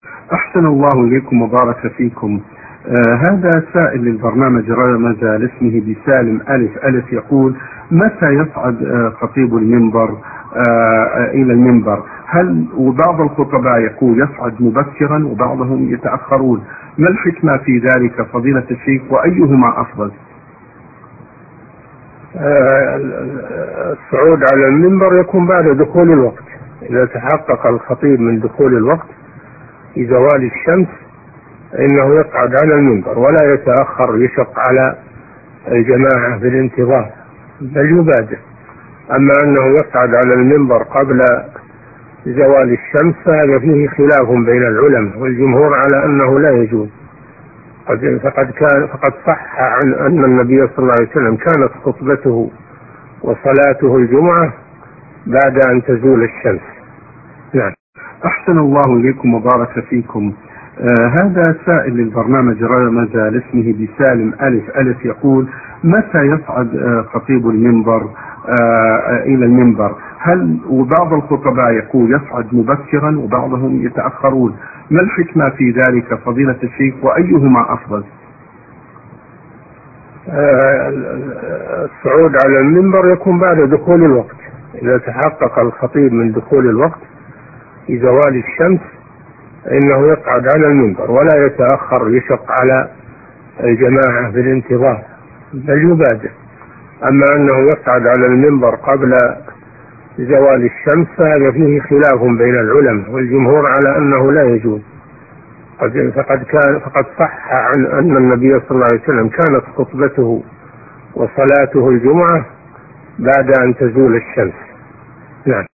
أحسن الله إليكم وبارك فيكم. هذا سائل للبرنامج رمز لاسمه بسالم ألف ألف، يقول: متى يصعد خطيب المنبر إلى المنبر؟ وبعض الخطباء يقول يصعد مبكرا وبعضهم يتأخرون، ما الحكمة في ذلك فضيلة الشيخ، وأيهما أفضل؟ الصعود على المنبر يكون بعد دخول الوقت، إذا تحقق الخطيب من دخول الوقت في زوال الشمس إنه يصعد على المنبر ولا يتأخر يشق على الجماعة بالانتظار بل يبادر. أما أنه يصعد على المنبر قبل زوال الشمس فهذا فيه خلاف بين العلماء، والجمهور على أنه لا يجوز. فقد صح عن أن النبي صلى الله عليه وسلم كانت خطبته وصلاته الجمعة بعد أن تزول الشمس. نعم. أحسن الله إليكم وبارك فيكم. هذا سائل للبرنامج رمز لاسمه بسالم ألف ألف، يقول: متى يصعد خطيب المنبر إلى المنبر؟ وبعض الخطباء يقول يصعد مبكرا وبعضهم يتأخرون، ما الحكمة في ذلك فضيلة الشيخ، وأيهما أفضل؟ الصعود على المنبر يكون بعد دخول الوقت، إذا تحقق الخطيب من دخول الوقت في زوال الشمس إنه يصعد على المنبر ولا يتأخر يشق على الجماعة بالانتظار بل يبادر. أما أنه يصعد على المنبر قبل زوال الشمس فهذا فيه خلاف بين العلماء، والجمهور على أنه لا يجوز. فقد صح عن أن النبي صلى الله عليه وسلم كانت خطبته وصلاته الجمعة بعد أن تزول الشمس. نعم.